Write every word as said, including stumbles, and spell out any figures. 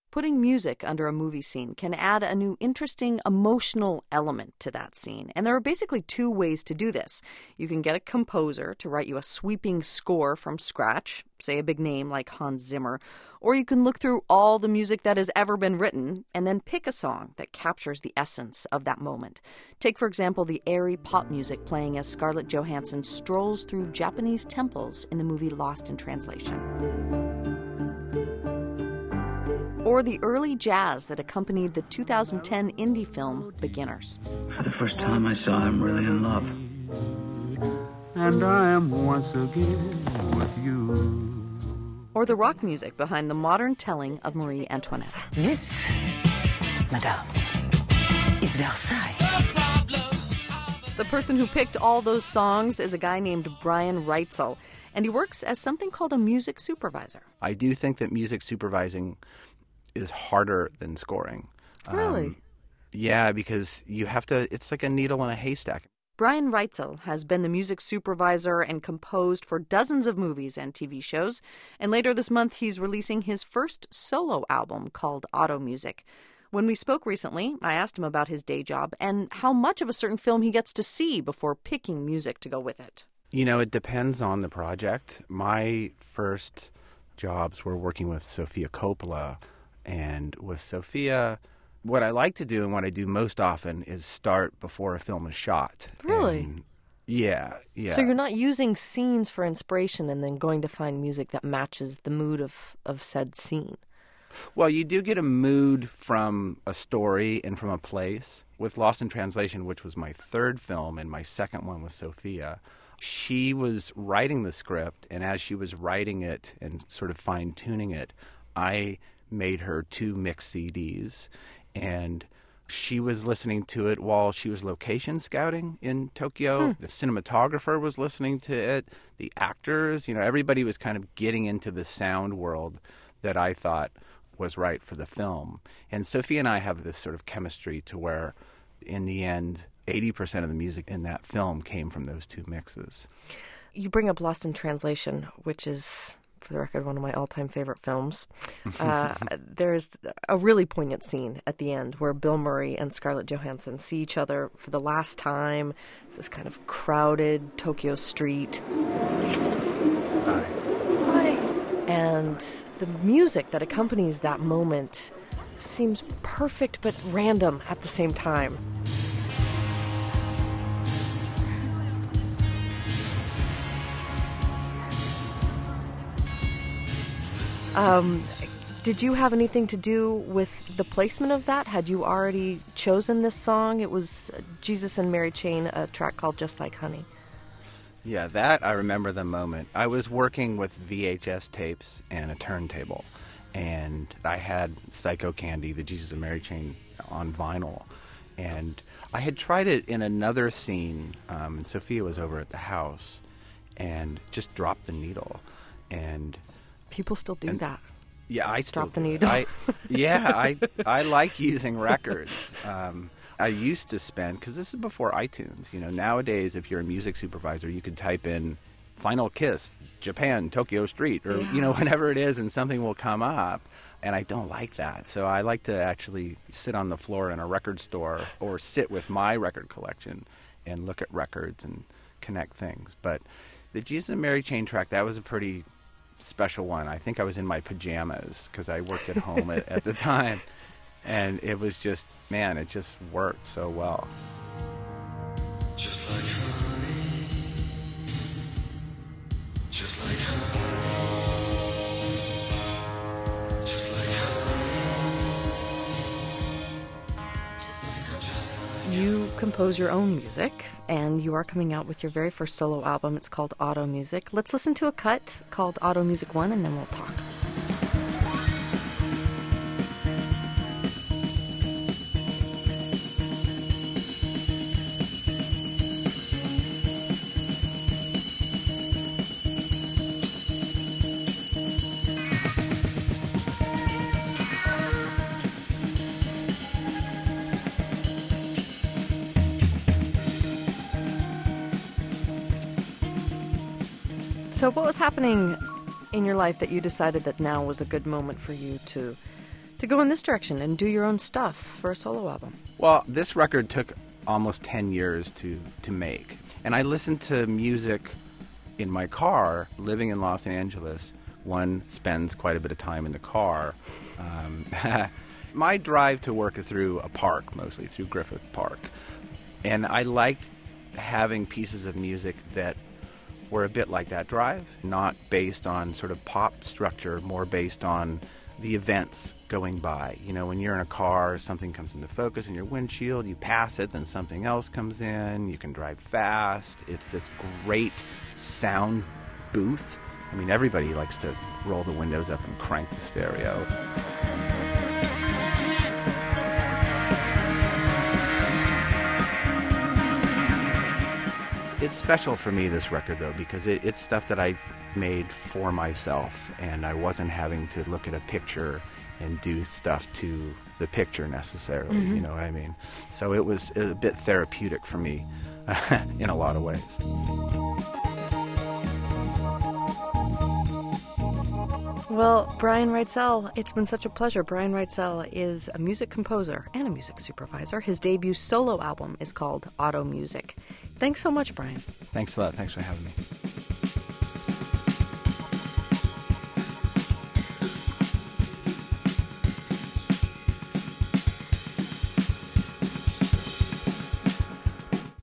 Putting music under a movie scene can add a new, interesting, emotional element to that scene. And there are basically two ways to do this. You can get a composer to write you a sweeping score from scratch, say a big name like Hans Zimmer, or you can look through all the music that has ever been written and then pick a song that captures the essence of that moment. Take, for example, the airy pop music playing as Scarlett Johansson strolls through Japanese temples in the movie Lost in Translation. Or the early jazz that accompanied the two thousand ten indie film Beginners. For the first time I saw him really in love. And I am once again with you. Or the rock music behind the modern telling of Marie Antoinette. This, madame, is Versailles. The person who picked all those songs is a guy named Brian Reitzel, and he works as something called a music supervisor. I do think that music supervising is harder than scoring. Really? Um, yeah, because you have to, it's like a needle in a haystack. Brian Reitzel has been the music supervisor and composed for dozens of movies and T V shows, and later this month he's releasing his first solo album called Auto Music. When we spoke recently, I asked him about his day job and how much of a certain film he gets to see before picking music to go with it. You know, it depends on the project. My first jobs were working with Sofia Coppola. And with Sofia, what I like to do and what I do most often is start before a film is shot. Really? And yeah, yeah. So you're not using scenes for inspiration and then going to find music that matches the mood of, of said scene? Well, you do get a mood from a story and from a place. With Lost in Translation, which was my third film and my second one with Sofia, she was writing the script, and as she was writing it and sort of fine-tuning it, I made her two mixed C Ds, and she was listening to it while she was location scouting in Tokyo. Hmm. The cinematographer was listening to it. The actors, you know, everybody was kind of getting into the sound world that I thought was right for the film. And Sophie and I have this sort of chemistry to where, in the end, eighty percent of the music in that film came from those two mixes. You bring up Lost in Translation, which is, for the record, one of my all-time favorite films. Uh, there's a really poignant scene at the end where Bill Murray and Scarlett Johansson see each other for the last time. It's this kind of crowded Tokyo street. Hi. Hi. And the music that accompanies that moment seems perfect but random at the same time. Um, did you have anything to do with the placement of that? Had you already chosen this song? It was Jesus and Mary Chain, a track called Just Like Honey. Yeah, that I remember the moment. I was working with V H S tapes and a turntable, and I had Psycho Candy, the Jesus and Mary Chain, on vinyl. And I had tried it in another scene, um, and Sophia was over at the house, and just dropped the needle. And people still do and, that. Yeah, I still drop the do needle. I, yeah, I I like using records. Um, I used to spend, because this is before iTunes. You know, nowadays, if you're a music supervisor, you could type in "Final Kiss, Japan, Tokyo Street," or yeah. you know, whatever it is, and something will come up. And I don't like that, so I like to actually sit on the floor in a record store or sit with my record collection and look at records and connect things. But the Jesus and Mary Chain track, that was a pretty special one. I think I was in my pajamas because I worked at home at, at the time, and it was just, man, it just worked so well. Just like honey, just like honey, just like honey, just like honey. You compose your own music, and you are coming out with your very first solo album. It's called Auto Music. Let's listen to a cut called Auto Music one, and then we'll talk. So what was happening in your life that you decided that now was a good moment for you to to go in this direction and do your own stuff for a solo album? Well, this record took almost ten years to, to make. And I listened to music in my car. Living in Los Angeles, one spends quite a bit of time in the car. Um, my drive to work is through a park, mostly through Griffith Park. And I liked having pieces of music that were a bit like that drive, not based on sort of pop structure, more based on the events going by. You know, when you're in a car, something comes into focus in your windshield, you pass it, then something else comes in, you can drive fast. It's this great sound booth. I mean, everybody likes to roll the windows up and crank the stereo. It's special for me, this record, though, because it, it's stuff that I made for myself, and I wasn't having to look at a picture and do stuff to the picture necessarily, mm-hmm. you know what I mean? So it was a bit therapeutic for me in a lot of ways. Well, Brian Reitzell, it's been such a pleasure. Brian Reitzell is a music composer and a music supervisor. His debut solo album is called Auto Music. Thanks so much, Brian. Thanks a lot. Thanks for having me.